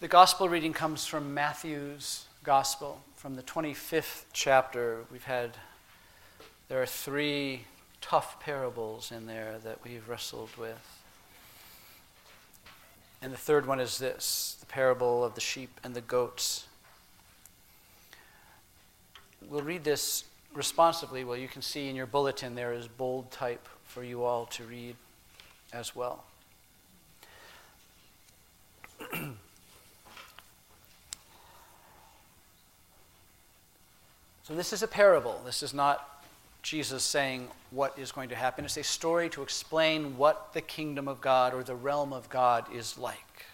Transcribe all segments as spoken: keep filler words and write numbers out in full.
The gospel reading comes from Matthew's gospel, from the twenty-fifth chapter. We've had, there are three tough parables in there that we've wrestled with. And the third one is this, the parable of the sheep and the goats. We'll read this responsively. Well, you can see in your bulletin there is bold type for you all to read as well. So this is a parable. This is not Jesus saying what is going to happen. It's a story to explain what the kingdom of God or the realm of God is like.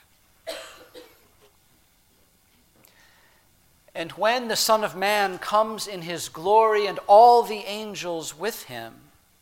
And when the Son of Man comes in his glory and all the angels with him,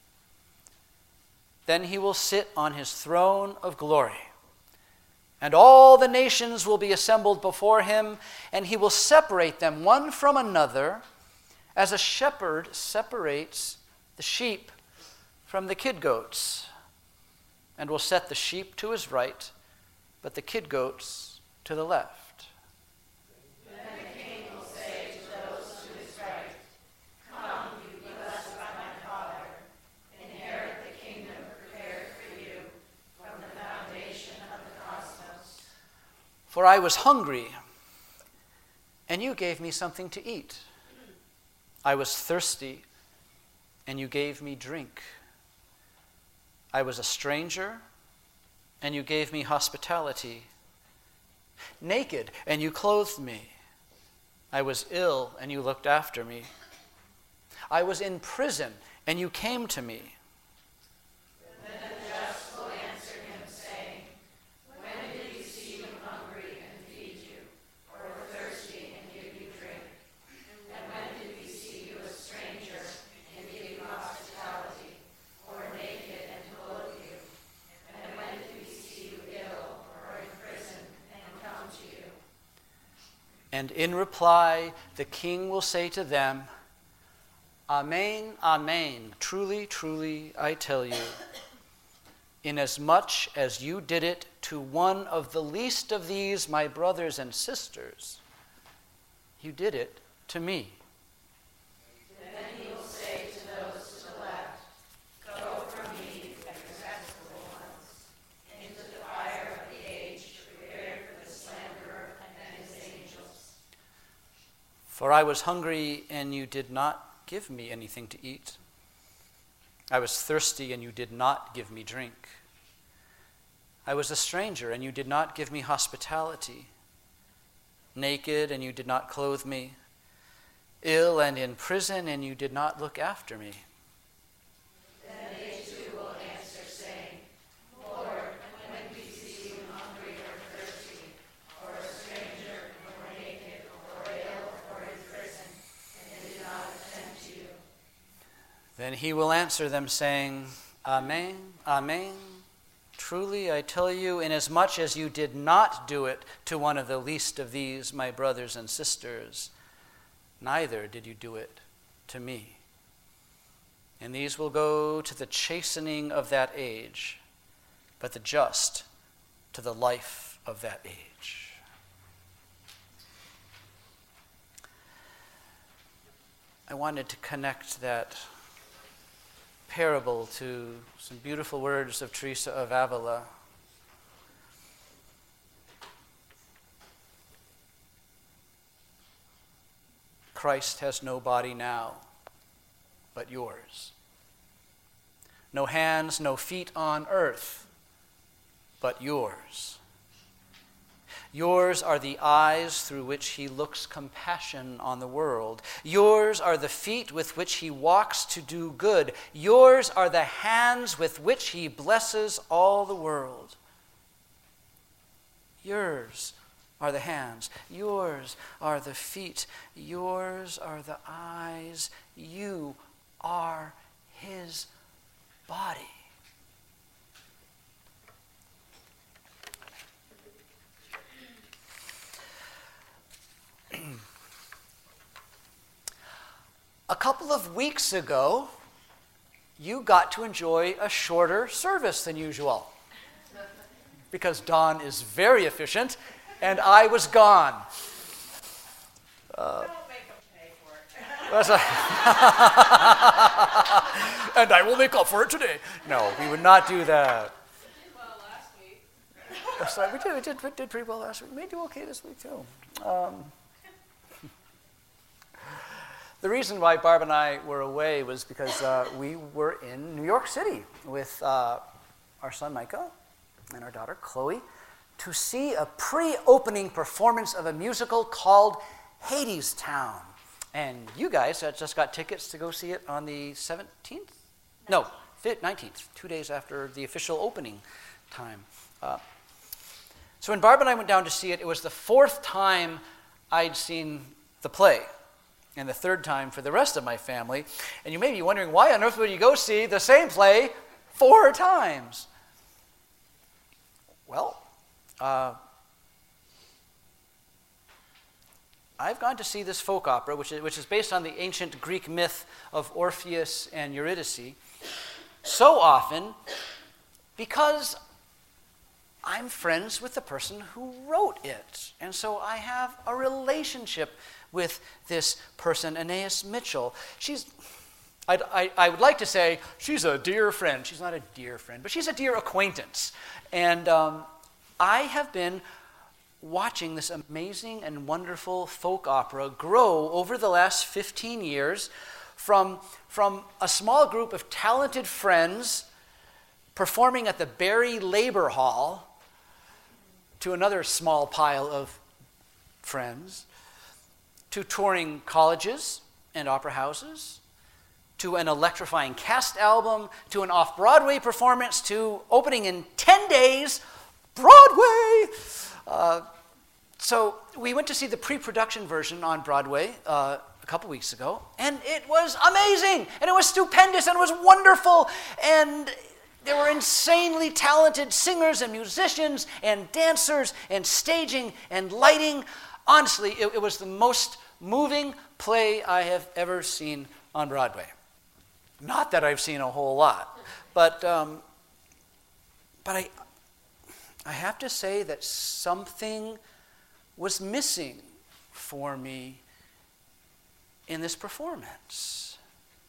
then he will sit on his throne of glory. And all the nations will be assembled before him, and he will separate them one from another, as a shepherd separates the sheep from the kid goats, and will set the sheep to his right, but the kid goats to the left. Then the king will say to those to his right, "Come, you blessed by my Father, inherit the kingdom prepared for you from the foundation of the cosmos. For I was hungry, and you gave me something to eat. I was thirsty, and you gave me drink. I was a stranger, and you gave me hospitality. Naked, and you clothed me. I was ill, and you looked after me. I was in prison, and you came to me." Then the just will answer him, saying, "When did we see you hungry and feed you, or thirsty and give you drink? And when did we see you a stranger and give you hospitality, or naked and clothe you? And when did we see you ill or in prison and come to you?" And in reply, the king will say to them, "Amen, amen, truly, truly, I tell you, inasmuch as you did it to one of the least of these, my brothers and sisters, you did it to me." Then he will say to those to the left, "Go from me, you detestable ones, into the fire of the age prepared for the slanderer and his angels. For I was hungry, and you did not give me anything to eat. I was thirsty, and you did not give me drink. I was a stranger, and you did not give me hospitality. Naked, and you did not clothe me. Ill and in prison, and you did not look after me." Then they too will answer, saying, "Lord, when did we see you hungry or thirsty, or a stranger, or naked, or ill, or in prison, and did not attend to you?" Then he will answer them, saying, "Amen, amen, truly I tell you, inasmuch as you did not do it to one of the least of these, my brothers and sisters, neither did you do it to me. And these will go to the chastening of that age, but the just to the life of that age." I wanted to connect that parable to some beautiful words of Teresa of Avila. Christ has no body now but yours. No hands, no feet on earth but yours. Yours are the eyes through which he looks compassion on the world. Yours are the feet with which he walks to do good. Yours are the hands with which he blesses all the world. Yours are the hands. Yours are the feet. Yours are the eyes. You are his body. A couple of weeks ago, you got to enjoy a shorter service than usual because Don is very efficient and I was gone. Uh, Don't make them pay for it. That's a and I will make up for it today. No, we would not do that. We did well last week. That's right. We did, we did, we did pretty well last week. We may do okay this week, too. Um, the reason why Barb and I were away was because uh, we were in New York City with uh, our son Micah and our daughter Chloe to see a pre-opening performance of a musical called Hadestown. And you guys uh, just got tickets to go see it on the seventeenth? No, nineteenth, two days after the official opening time. Uh, so when Barb and I went down to see it, it was the fourth time I'd seen the play, and the third time for the rest of my family. And you may be wondering, why on earth would you go see the same play four times? Well, uh, I've gone to see this folk opera, which is, which is based on the ancient Greek myth of Orpheus and Eurydice, so often because I'm friends with the person who wrote it. And so I have a relationship with this person, Anais Mitchell. She's, I'd, I, I would like to say she's a dear friend. She's not a dear friend, but she's a dear acquaintance. And um, I have been watching this amazing and wonderful folk opera grow over the last fifteen years from, from a small group of talented friends performing at the Barry Labor Hall to another small pile of friends, to touring colleges and opera houses, to an electrifying cast album, to an off-Broadway performance, to opening in ten days, Broadway! Uh, so we went to see the pre-production version on Broadway uh, a couple weeks ago, and it was amazing, and it was stupendous, and it was wonderful, and there were insanely talented singers and musicians and dancers and staging and lighting. Honestly, it, it was the most moving play I have ever seen on Broadway. Not that I've seen a whole lot, but um, but I I have to say that something was missing for me in this performance.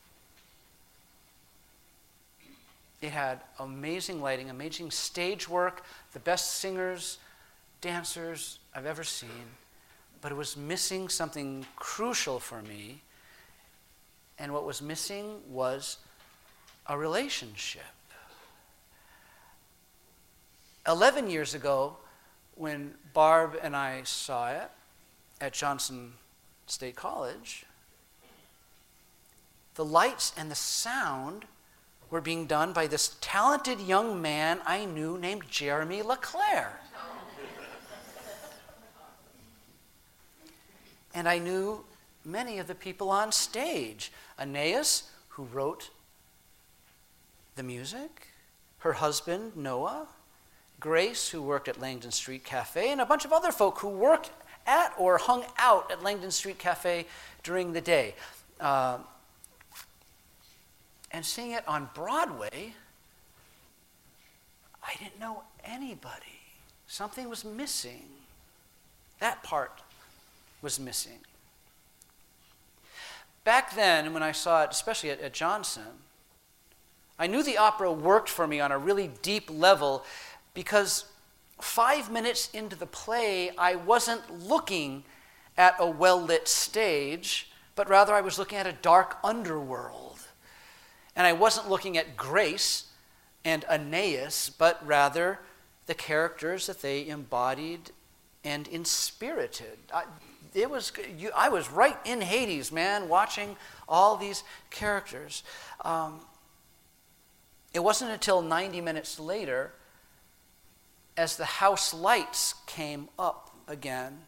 It had amazing lighting, amazing stage work, the best singers, dancers I've ever seen, but it was missing something crucial for me, and what was missing was a relationship. Eleven years ago, when Barb and I saw it at Johnson State College, the lights and the sound were being done by this talented young man I knew named Jeremy LeClaire. And I knew many of the people on stage. Anais, who wrote the music, her husband, Noah, Grace, who worked at Langdon Street Cafe, and a bunch of other folk who worked at or hung out at Langdon Street Cafe during the day. Uh, and seeing it on Broadway, I didn't know anybody. Something was missing. That part was missing. Back then, when I saw it, especially at, at Johnson, I knew the opera worked for me on a really deep level because five minutes into the play, I wasn't looking at a well-lit stage, but rather I was looking at a dark underworld. And I wasn't looking at Grace and Anais, but rather the characters that they embodied and inspirited. I, it was, you, I was right in Hades, man, watching all these characters. Um, it wasn't until ninety minutes later, as the house lights came up again,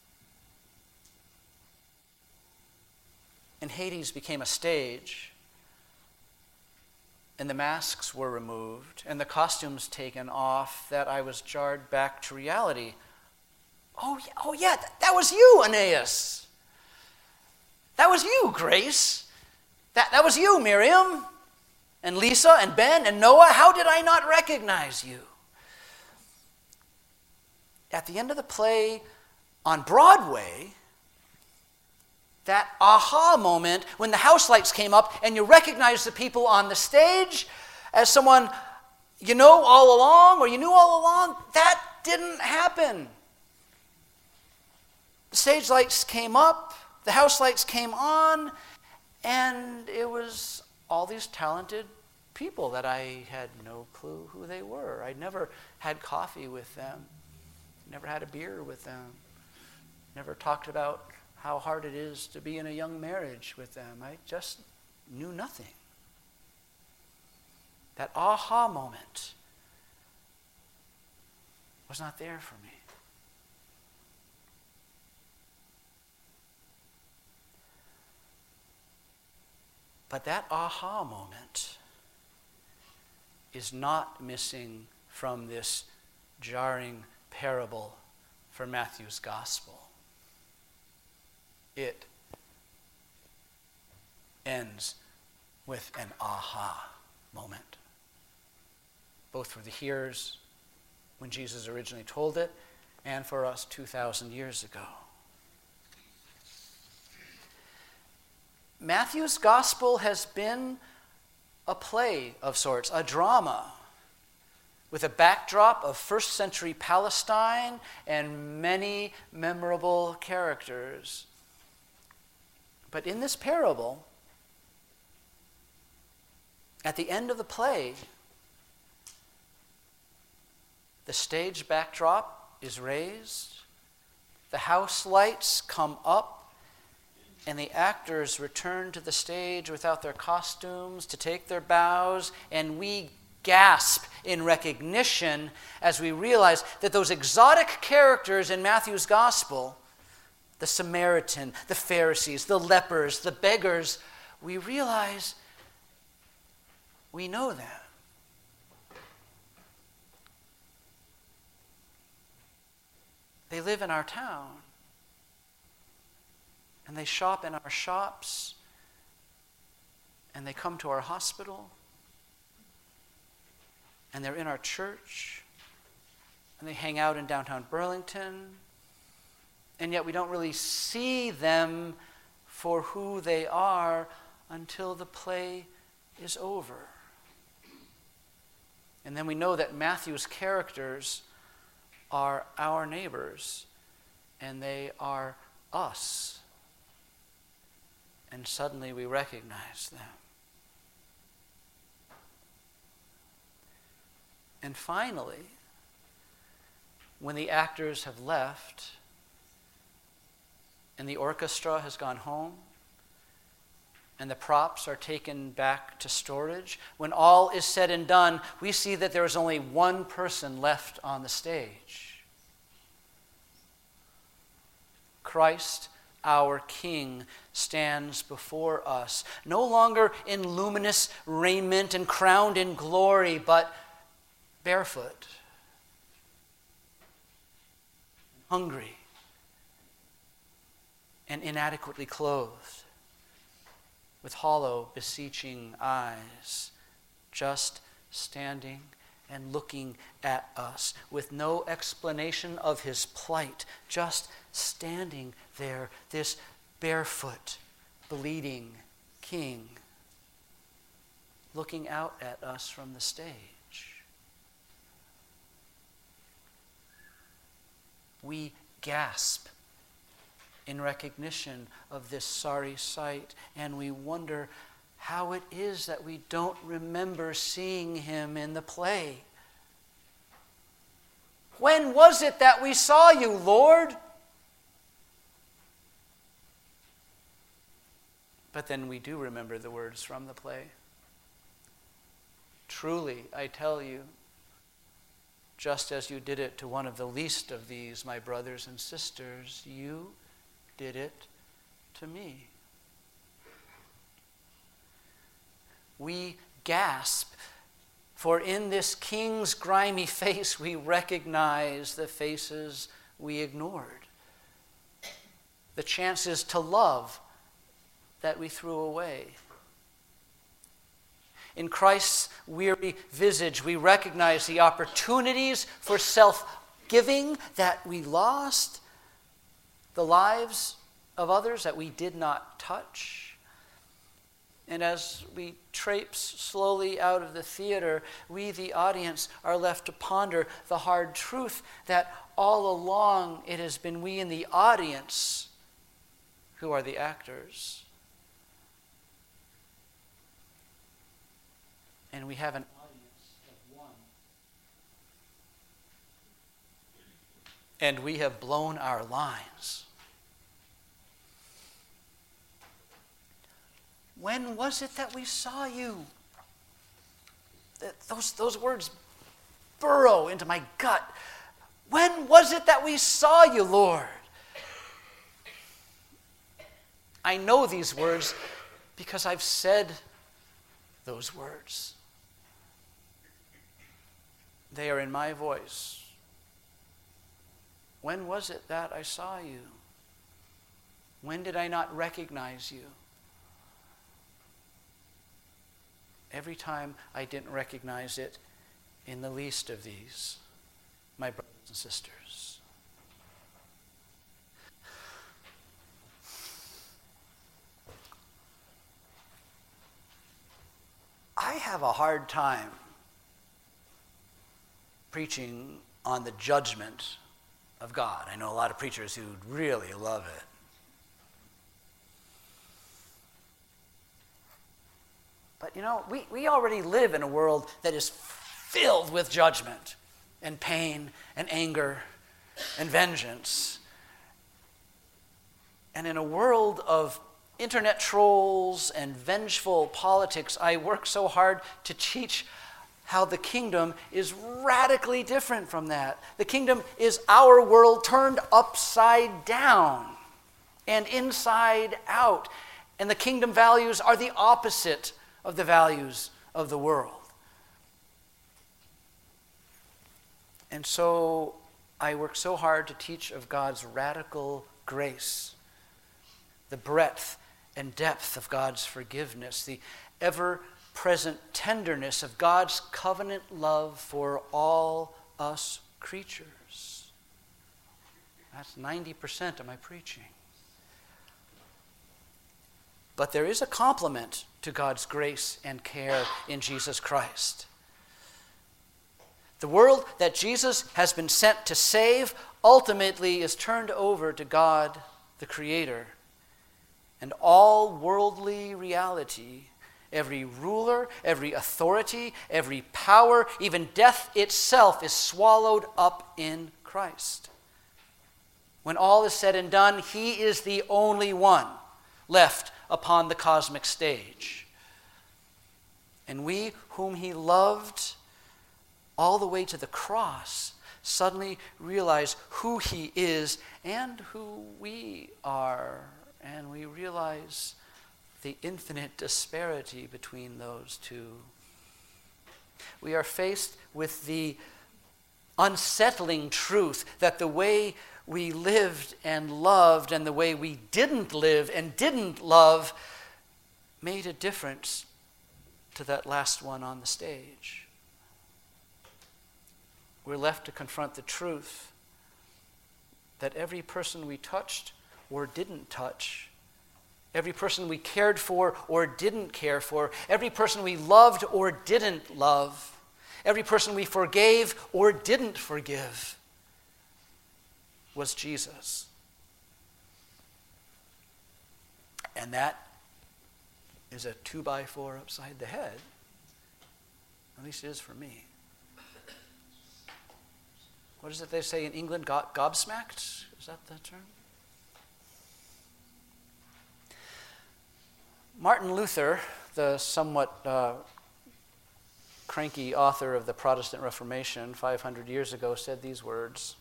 and Hades became a stage, and the masks were removed, and the costumes taken off, that I was jarred back to reality. Oh, yeah, oh yeah, that, that was you, Anais. That was you, Grace. That, that was you, Miriam, and Lisa, and Ben, and Noah. How did I not recognize you? at the end of the play on Broadway, that aha moment when the house lights came up and you recognize the people on the stage as someone you know all along or you knew all along, that didn't happen. The stage lights came up, the house lights came on, and it was all these talented people that I had no clue who they were. I'd never had coffee with them, never had a beer with them, never talked about how hard it is to be in a young marriage with them. I just knew nothing. That aha moment was not there for me. But that aha moment is not missing from this jarring parable from Matthew's gospel. It ends with an aha moment, both for the hearers when Jesus originally told it and for us two thousand years ago. Matthew's gospel has been a play of sorts, a drama, with a backdrop of first century Palestine and many memorable characters. But in this parable, at the end of the play, the stage backdrop is raised, the house lights come up, and the actors return to the stage without their costumes to take their bows, and we gasp in recognition as we realize that those exotic characters in Matthew's gospel, the Samaritan, the Pharisees, the lepers, the beggars, we realize we know them. They live in our town. And they shop in our shops. And they come to our hospital. And they're in our church. And they hang out in downtown Burlington. And yet we don't really see them for who they are until the play is over. And then we know that Matthew's characters are our neighbors, and they are us. And suddenly we recognize them. And finally, when the actors have left, and the orchestra has gone home, and the props are taken back to storage, when all is said and done, we see that there is only one person left on the stage. Christ, our King, stands before us, no longer in luminous raiment and crowned in glory, but barefoot, hungry, and inadequately clothed, with hollow, beseeching eyes, just standing and looking at us, with no explanation of his plight, just standing there, this barefoot, bleeding King, looking out at us from the stage. We gasp in recognition of this sorry sight, and we wonder how it is that we don't remember seeing him in the play. When was it that we saw you, Lord? But then we do remember the words from the play. Truly, I tell you, just as you did it to one of the least of these, my brothers and sisters, you did it to me. We gasp, for in this King's grimy face we recognize the faces we ignored, the chances to love that we threw away. In Christ's weary visage, we recognize the opportunities for self forgiving that we lost the lives of others that we did not touch. And as we traipse slowly out of the theater, we, the audience, are left to ponder the hard truth that all along it has been we in the audience who are the actors. And we have an audience of one. And we have blown our lines. When was it that we saw you? Those, those words burrow into my gut. When was it that we saw you, Lord? I know these words because I've said those words. They are in my voice. When was it that I saw you? When did I not recognize you? Every time I didn't recognize it in the least of these, my brothers and sisters. I have a hard time preaching on the judgment of God. I know a lot of preachers who really love it. But you know, we, we already live in a world that is filled with judgment and pain and anger and vengeance. And in a world of internet trolls and vengeful politics, I work so hard to teach how the kingdom is radically different from that. The kingdom is our world turned upside down and inside out. And the kingdom values are the opposite of the values of the world. And so I work so hard to teach of God's radical grace, the breadth and depth of God's forgiveness, the ever-present tenderness of God's covenant love for all us creatures. That's ninety percent of my preaching. But there is a complement to God's grace and care in Jesus Christ. The world that Jesus has been sent to save ultimately is turned over to God, the Creator. And all worldly reality, every ruler, every authority, every power, even death itself is swallowed up in Christ. When all is said and done, He is the only one left upon the cosmic stage. And we, whom He loved all the way to the cross, suddenly realize who He is and who we are. And we realize the infinite disparity between those two. We are faced with the unsettling truth that the way we lived and loved and the way we didn't live and didn't love made a difference to that last one on the stage. We're left to confront the truth that every person we touched or didn't touch, every person we cared for or didn't care for, every person we loved or didn't love, every person we forgave or didn't forgive was Jesus. And that is a two by four upside the head. At least it is for me. What is it they say in England? Go- gobsmacked? Is that the term? Martin Luther, the somewhat uh, cranky author of the Protestant Reformation five hundred years ago, said these words: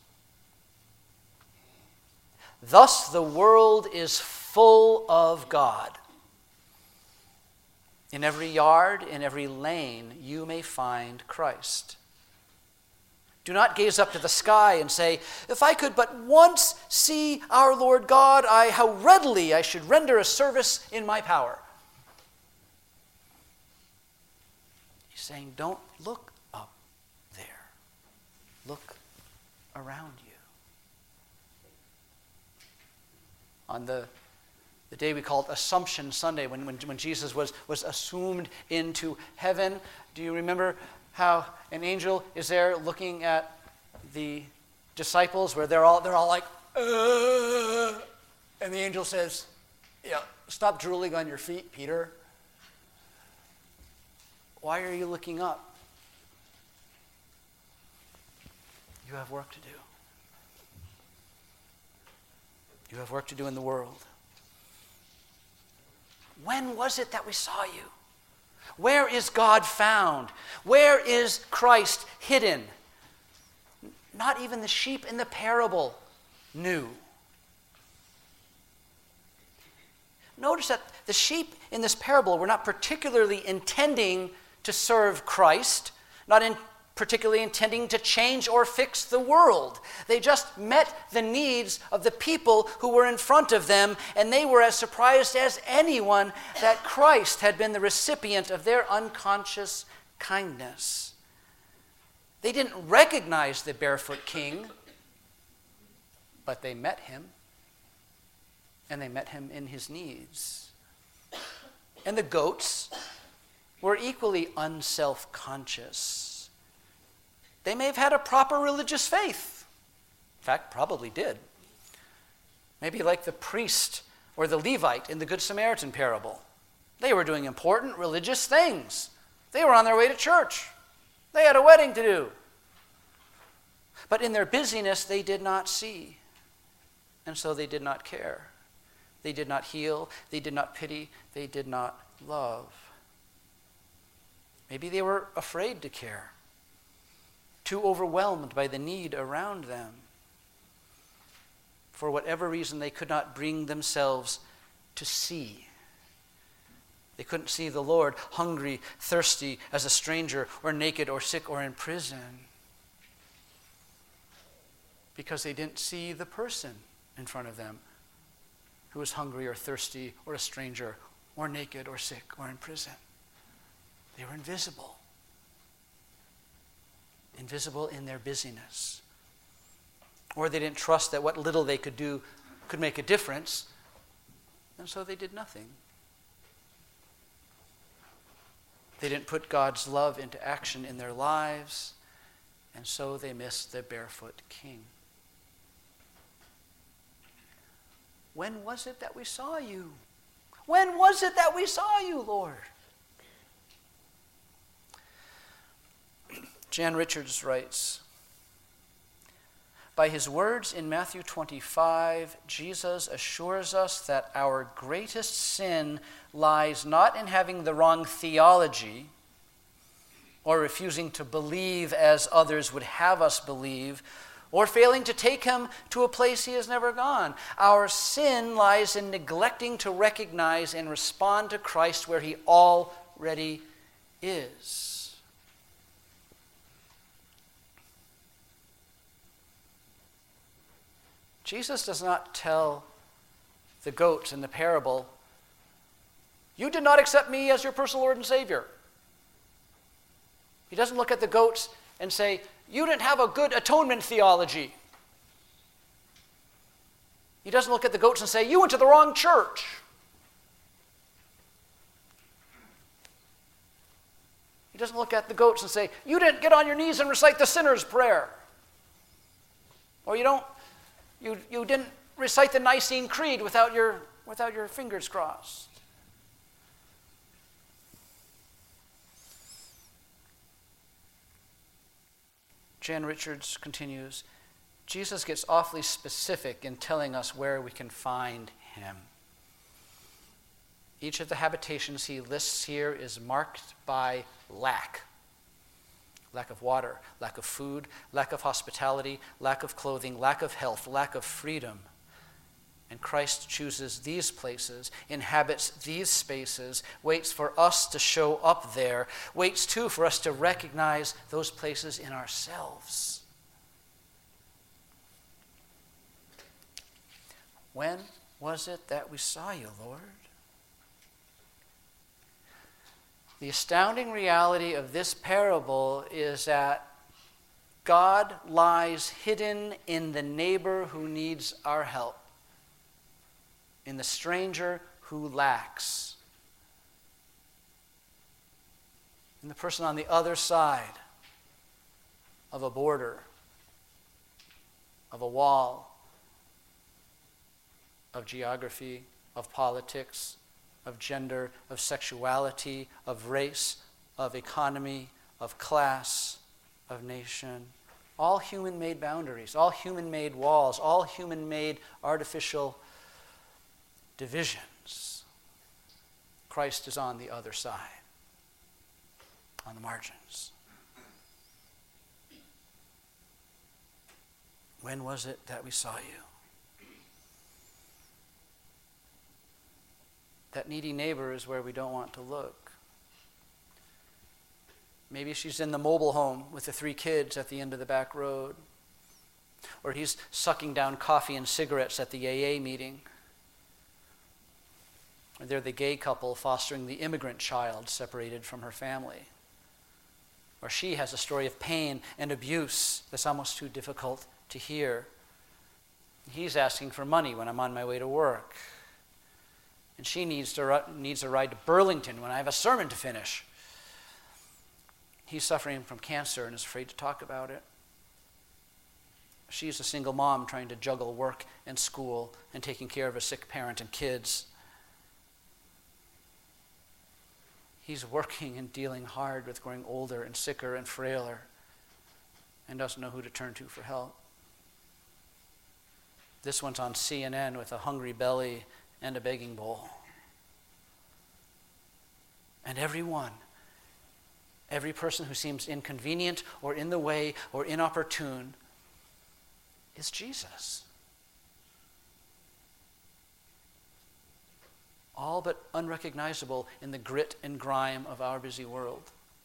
"Thus the world is full of God. In every yard, in every lane, you may find Christ. Do not gaze up to the sky and say, 'If I could but once see our Lord God, I how readily I should render a service in my power.'" He's saying, don't look up there. Look around you. On the, the day we called Assumption Sunday, when, when, when Jesus was, was assumed into heaven, do you remember how an angel is there looking at the disciples where they're all, they're all like, uh, and the angel says, yeah, stop drooling on your feet, Peter. Why are you looking up? You have work to do. You have work to do in the world. When was it that we saw you? Where is God found? Where is Christ hidden? Not even the sheep in the parable knew. Notice that the sheep in this parable were not particularly intending to serve Christ, not in particularly intending to change or fix the world. They just met the needs of the people who were in front of them, and they were as surprised as anyone that Christ had been the recipient of their unconscious kindness. They didn't recognize the barefoot king, but they met him, and they met him in his needs. And the goats were equally unself-conscious. They may have had a proper religious faith. In fact, probably did. Maybe like the priest or the Levite in the Good Samaritan parable. They were doing important religious things. They were on their way to church. They had a wedding to do. But in their busyness, they did not see. And so they did not care. They did not heal. They did not pity. They did not love. Maybe they were afraid to care. Too overwhelmed by the need around them. For whatever reason, they could not bring themselves to see. They couldn't see the Lord hungry, thirsty, as a stranger, or naked, or sick, or in prison. Because they didn't see the person in front of them who was hungry, or thirsty, or a stranger, or naked, or sick, or in prison. They were invisible. Invisible in their busyness. Or they didn't trust that what little they could do could make a difference, and so they did nothing. They didn't put God's love into action in their lives, and so they missed the barefoot king. When was it that we saw you? When was it that we saw you, Lord? Jan Richards writes, by his words in Matthew twenty-five, Jesus assures us that our greatest sin lies not in having the wrong theology or refusing to believe as others would have us believe, or failing to take him to a place he has never gone. Our sin lies in neglecting to recognize and respond to Christ where he already is. Jesus does not tell the goats in the parable, you did not accept me as your personal Lord and Savior. He doesn't look at the goats and say, you didn't have a good atonement theology. He doesn't look at the goats and say, you went to the wrong church. He doesn't look at the goats and say, you didn't get on your knees and recite the sinner's prayer. Or you don't You, you didn't recite the Nicene Creed without your, without your fingers crossed. Jan Richards continues, Jesus gets awfully specific in telling us where we can find him. Each of the habitations he lists here is marked by lack. Lack of water, lack of food, lack of hospitality, lack of clothing, lack of health, lack of freedom. And Christ chooses these places, inhabits these spaces, waits for us to show up there, waits too for us to recognize those places in ourselves. When was it that we saw you, Lord? The astounding reality of this parable is that God lies hidden in the neighbor who needs our help, in the stranger who lacks, in the person on the other side of a border, of a wall, of geography, of politics, of gender, of sexuality, of race, of economy, of class, of nation. All human-made boundaries, all human-made walls, all human-made artificial divisions. Christ is on the other side, on the margins. When was it that we saw you? That needy neighbor is where we don't want to look. Maybe she's in the mobile home with the three kids at the end of the back road. Or he's sucking down coffee and cigarettes at the A A meeting. Or they're the gay couple fostering the immigrant child separated from her family. Or she has a story of pain and abuse that's almost too difficult to hear. He's asking for money when I'm on my way to work. And she needs to needs a ride to Burlington when I have a sermon to finish. He's suffering from cancer and is afraid to talk about it. She's a single mom trying to juggle work and school and taking care of a sick parent and kids. He's working and dealing hard with growing older and sicker and frailer and doesn't know who to turn to for help. This one's on C N N with a hungry belly and a begging bowl. And everyone, every person who seems inconvenient or in the way or inopportune is Jesus. All but unrecognizable in the grit and grime of our busy world.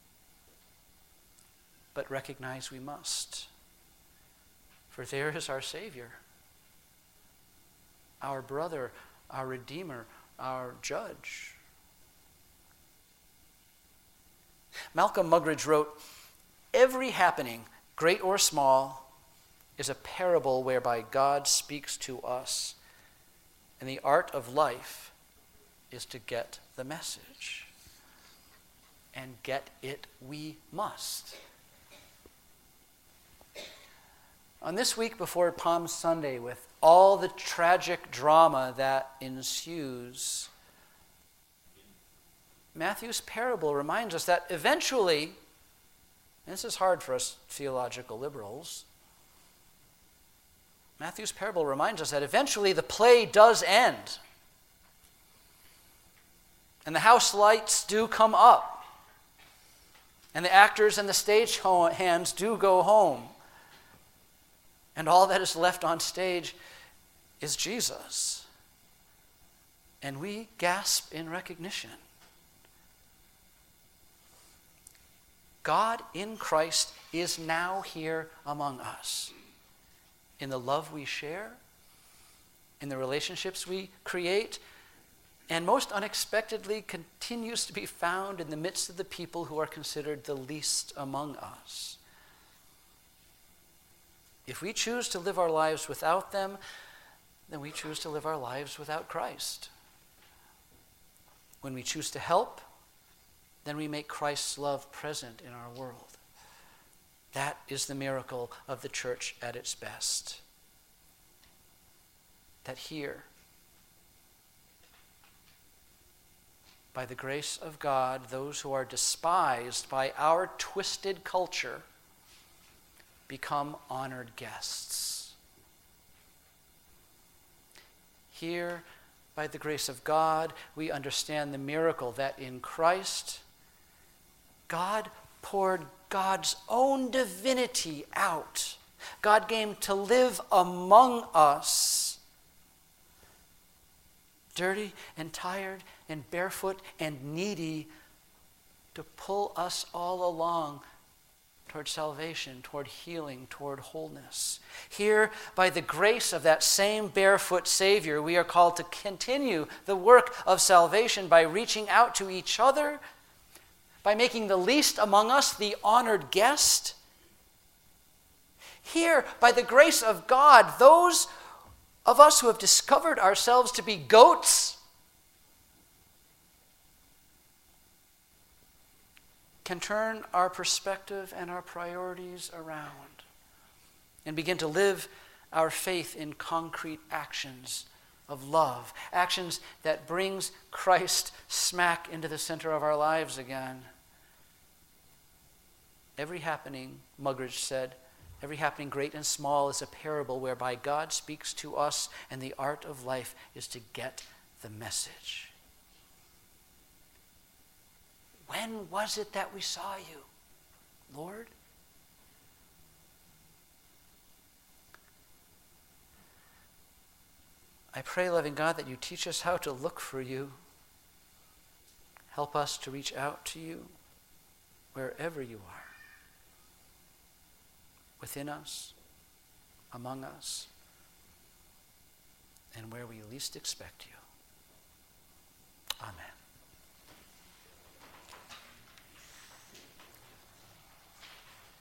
But recognize we must. For there is our Savior, our brother, our Redeemer, our Judge. Malcolm Muggeridge wrote, "Every happening, great or small, is a parable whereby God speaks to us, and the art of life is to get the message. And get it we must." On this week before Palm Sunday, with all the tragic drama that ensues, Matthew's parable reminds us that eventually, and this is hard for us theological liberals, Matthew's parable reminds us that eventually the play does end. And the house lights do come up. And the actors and the stage hands do go home. And all that is left on stage is Jesus. And we gasp in recognition. God in Christ is now here among us. In the love we share, in the relationships we create, and most unexpectedly continues to be found in the midst of the people who are considered the least among us. If we choose to live our lives without them, then we choose to live our lives without Christ. When we choose to help, then we make Christ's love present in our world. That is the miracle of the church at its best. That here, by the grace of God, those who are despised by our twisted culture become honored guests. Here, by the grace of God, we understand the miracle that in Christ, God poured God's own divinity out. God came to live among us, dirty and tired and barefoot and needy, to pull us all along toward salvation, toward healing, toward wholeness. Here, by the grace of that same barefoot Savior, we are called to continue the work of salvation by reaching out to each other, by making the least among us the honored guest, Here, by the grace of God, those of us who have discovered ourselves to be goats can turn our perspective and our priorities around and begin to live our faith in concrete actions of love, actions that brings Christ smack into the center of our lives again. Every happening, Muggeridge said, every happening great and small is a parable whereby God speaks to us, and the art of life is to get the message. When was it that we saw you, Lord? I pray, loving God, that you teach us how to look for you. Help us to reach out to you wherever you are, within us, among us, and where we least expect you.